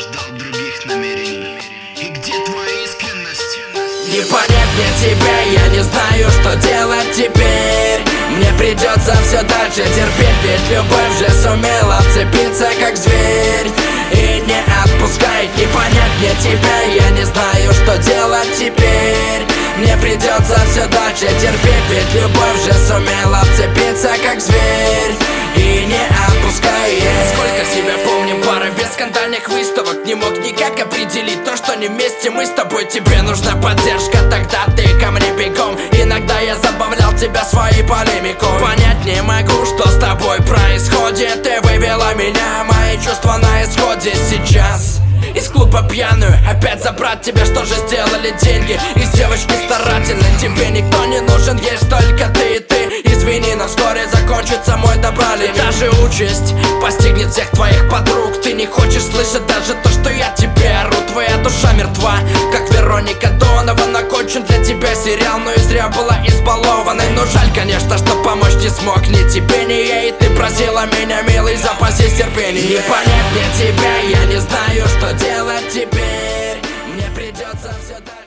ждал других намерений. И где твоя искренность? Не понять мне тебя, я не знаю, что делать теперь. Мне придется все дальше терпеть, ведь любовь же сумела вцепиться как зверь и не отпускает. Не понять мне тебя, я не знаю, что делать теперь. Мне придется все дальше терпеть, ведь любовь же сумела вцепиться как зверь и не отпускает. Сколько себя помним, пара без скандальных выставок. Не мог никак определить то, что не вместе мы с тобой. Тебе нужна поддержка, тогда ты ко мне бегом. Иногда я забавлял тебя своей полемикой. Понять не могу, что с тобой происходит. Ты вывела меня, мои чувства на исходе сейчас. Из клуба пьяную, опять забрать тебя, что же сделали деньги? Из девочки старательной, тебе никто не нужен, есть только ты и ты. Извини, но вскоре закончится мой добрали. Даже участь постигнет всех твоих подруг. Ты не хочешь слышать даже то, что я тебе ору. Твоя душа мертва, как Вероника Донован. Окончен для тебя сериал, но и зря была избалованной. Но жаль, конечно, что помочь не смог ни тебе, ни ей. Ты просила меня, милый, запасись терпением. Не понять мне тебя, я не знаю, что делать теперь. Мне придется все дальше.